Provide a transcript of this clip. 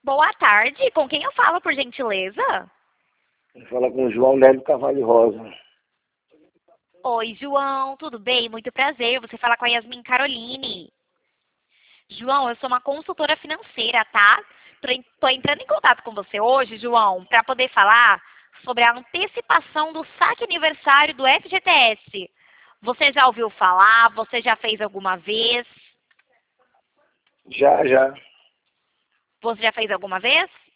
Boa tarde, com quem eu falo, por gentileza? Fala com o João Nélio Carvalho Rosa. Oi, João, tudo bem? Muito prazer, você fala com a Yasmin Caroline. João, eu sou uma consultora financeira, tá? Tô entrando em contato com você hoje, João, para poder falar sobre a antecipação do saque aniversário do FGTS. Você já ouviu falar? Você já fez alguma vez? Já. Você já fez alguma vez?